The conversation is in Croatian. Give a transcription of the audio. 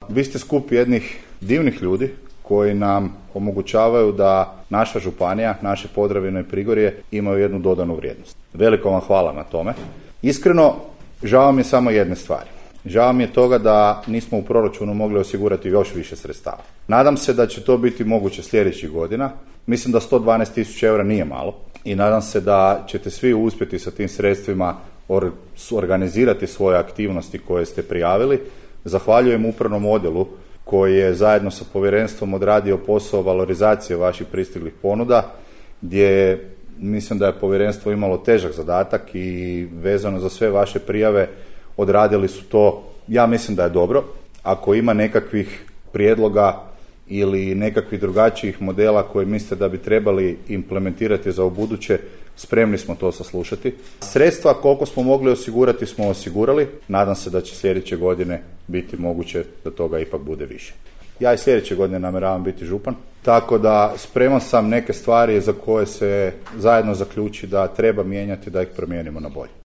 vi ste skup jednih divnih ljudi koji nam omogućavaju da naša županija, naše Podravine i Prigorje imaju jednu dodanu vrijednost. Veliko vam hvala na tome. Iskreno, žao mi je samo jedne stvari. Žao mi je toga da nismo u proračunu mogli osigurati još više sredstava. Nadam se da će to biti moguće sljedećih godina. Mislim da 112.000 eura nije malo i nadam se da ćete svi uspjeti sa tim sredstvima organizirati svoje aktivnosti koje ste prijavili. Zahvaljujem upravnom odjelu koji je zajedno sa povjerenstvom odradio posao valorizacije vaših pristiglih ponuda, gdje mislim da je povjerenstvo imalo težak zadatak i vezano za sve vaše prijave odradili su to, ja mislim da je dobro. Ako ima nekakvih prijedloga ili nekakvih drugačijih modela koje mislite da bi trebali implementirati za ubuduće, spremni smo to saslušati. Sredstva koliko smo mogli osigurati smo osigurali. Nadam se da će sljedeće godine biti moguće da toga ipak bude više. Ja i sljedeće godine namjeravam biti župan, tako da spreman sam neke stvari za koje se zajedno zaključi da treba mijenjati, da ih promijenimo na bolje.